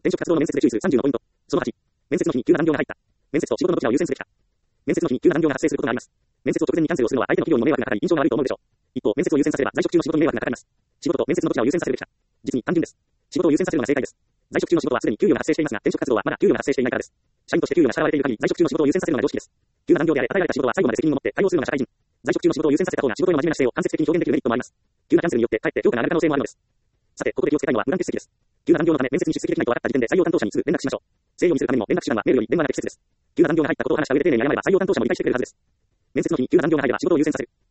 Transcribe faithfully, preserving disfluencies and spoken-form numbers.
転職活動の面接で注意するさんじゅうのポイント。そのはち、面接の日に急な残業が入った。面接と仕事のどちらを優先すべきか。面接の日に急な残業が発生することがあります。面接を直前にキャンセルをするのは相手の企業にも迷惑がかかり印象が悪いと思うでしょう。一方、面接を優先させれば在職中の仕事に迷惑がかかります。仕事と面接のどちらを優先させるべきか。実に単純です。仕事を優先させるのが正解です。在職中の仕事はすでに給与が発生していますが、転職活動はまだ給与が発生していないからです。社員として給与が支払われている限り、在職中の仕事を優先させるのが常識です。急な残業であれ、与えられた仕事は最後まで責任を持って対応するのが社会人。在職中の仕事を優先させた方が仕事への真面目な姿勢を間接的に表現できるメリットもあります。急なキャンセルによってかえって評価が上がる可能性もあるのです。さて、ここで気をつけたいのは無断欠席です。急な残業のため面接に出席できないと分かった時点で採用担当者にすぐ連絡しましょう。誠意を見せるためにも連絡手段はメールより電話が適切です。急な残業が入ったことを話した上で丁寧に謝れば採用担当者も理解してくれるはずです。面接の日に急な残業が入れば仕事を優先させる。